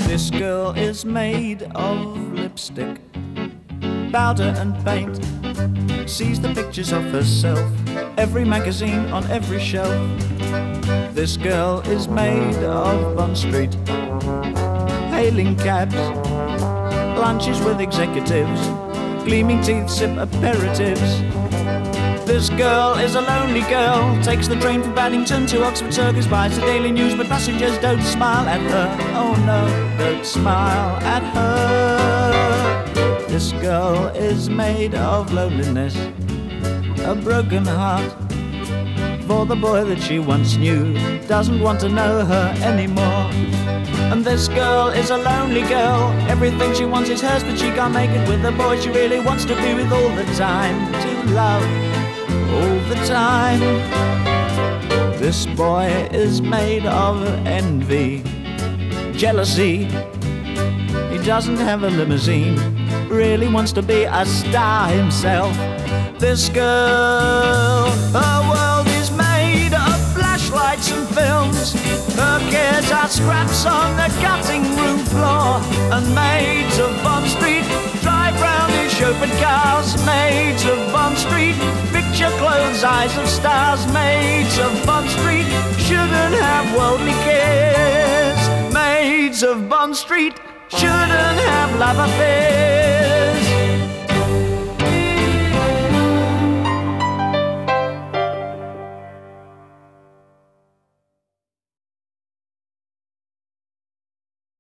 This girl is made of lipstick, powder and paint. Sees the pictures of herself, every magazine on every shelf. This girl is made of Bond Street, hailing cabs, lunches with executives, gleaming teeth sip aperitifs. This girl is a lonely girl, takes the train from Paddington to Oxford Circus, buys the Daily News, but passengers don't smile at her. Oh no, don't smile at her. This girl is made of loneliness, a broken heart for the boy that she once knew, doesn't want to know her anymore. And this girl is a lonely girl, everything she wants is hers, but she can't make it with the boy she really wants to be with all the time, to love all the time. This boy is made of envy, jealousy. He doesn't have a limousine, really wants to be a star himself. This girl, her world is made of flashlights and films. Her cares are scraps on the cutting room floor. And maids of Bond Street drive round in chauffeured cars. Maids of Bond Street picture clothes, eyes of stars. Maids of Bond Street shouldn't have worldly cares. Maids of Bond Street shouldn't have love affairs.